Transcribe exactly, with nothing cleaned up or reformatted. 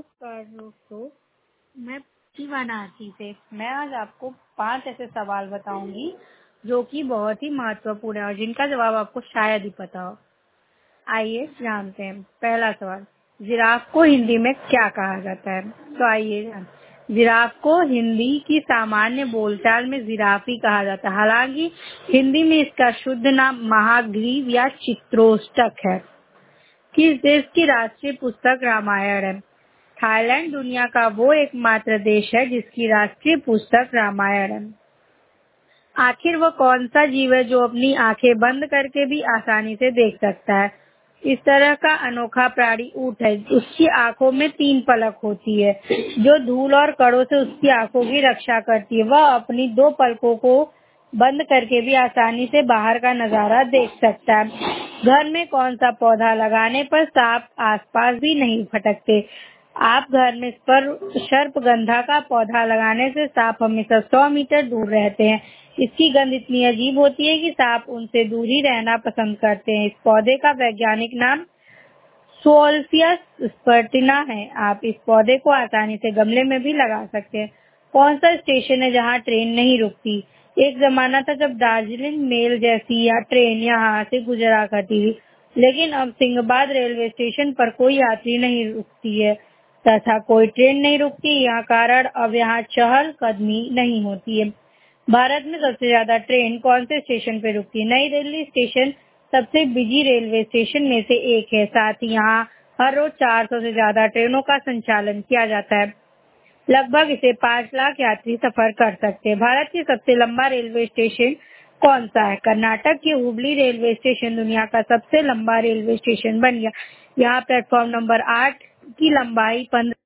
नमस्कार दोस्तों, मैं शिवानाशी से मैं आज आपको पांच ऐसे सवाल बताऊंगी जो कि बहुत ही महत्वपूर्ण है और जिनका जवाब आपको शायद ही पता हो। आइए जानते हैं। पहला सवाल, जिराफ को हिंदी में क्या कहा जाता है? तो आइए जानते। जिराफ को हिंदी की सामान्य बोलचाल में जिराफी कहा जाता है। हालांकि हिंदी में इसका शुद्ध नाम महाग्रीव या चित्रोष्टक है। किस देश की राष्ट्रीय पुस्तक रामायण है? थाईलैंड दुनिया का वो एकमात्र देश है जिसकी राष्ट्रीय पुस्तक रामायण है। आखिर वह कौन सा जीव है जो अपनी आंखें बंद करके भी आसानी से देख सकता है? इस तरह का अनोखा प्राणी ऊंट है। उसकी आंखों में तीन पलक होती है जो धूल और कणों से उसकी आंखों की रक्षा करती है। वह अपनी दो पलकों को बंद करके भी आसानी से बाहर का नजारा देख सकता है। घर में कौन सा पौधा लगाने पर सांप आसपास भी नहीं फटकते? आप घर में पर सर्पगंधा का पौधा लगाने से सांप हमेशा सौ मीटर दूर रहते हैं। इसकी गंध इतनी अजीब होती है कि सांप उनसे दूर ही रहना पसंद करते हैं। इस पौधे का वैज्ञानिक नाम सोल्फियस स्पर्टिना है। आप इस पौधे को आसानी से गमले में भी लगा सकते हैं। कौन सा स्टेशन है जहां ट्रेन नहीं रुकती? एक जमाना था जब दार्जिलिंग मेल जैसी या ट्रेन यहाँ से गुजरा करती थी, लेकिन अब सिंहबाद रेलवे स्टेशन पर कोई यात्री नहीं रुकती है तथा कोई ट्रेन नहीं रुकती। यहाँ कारण अब यहाँ चहल कदमी नहीं होती है। भारत में सबसे ज्यादा ट्रेन कौन से स्टेशन पे रुकती है? नई दिल्ली स्टेशन सबसे बिजी रेलवे स्टेशन में से एक है। साथ ही यहाँ हर रोज चार सौ से ज्यादा ट्रेनों का संचालन किया जाता है। लगभग इसे पाँच लाख यात्री सफर कर सकते हैं। भारत की सबसे लंबा रेलवे स्टेशन कौन सा है? कर्नाटक की हुबली रेलवे स्टेशन दुनिया का सबसे लंबा रेलवे स्टेशन बन गया। यहाँ प्लेटफॉर्म नंबर आठ की लंबाई पंद्रह